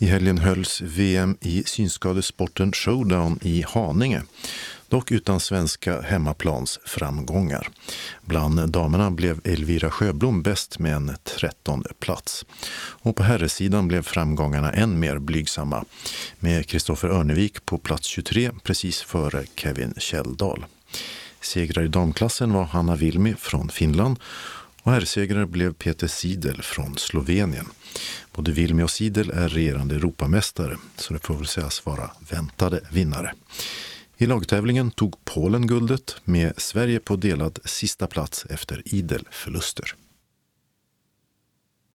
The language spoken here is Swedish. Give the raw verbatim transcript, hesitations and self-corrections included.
I helgen hölls V M i synskadesporten Showdown i Haninge, dock utan svenska hemmaplans framgångar. Bland damerna blev Elvira Sjöblom bäst med en trettonde plats. Och på herresidan blev framgångarna än mer blygsamma, med Kristoffer Örnevik på plats tjugotre precis före Kevin Kjelldal. Segrare i damklassen var Hanna Vilmi från Finland och herrsegrare blev Peter Sidel från Slovenien. Både Vilmi och Sidel är regerande Europamästare, så det får väl sägas vara väntade vinnare. I lagtävlingen tog Polen guldet med Sverige på delad sista plats efter idel förluster.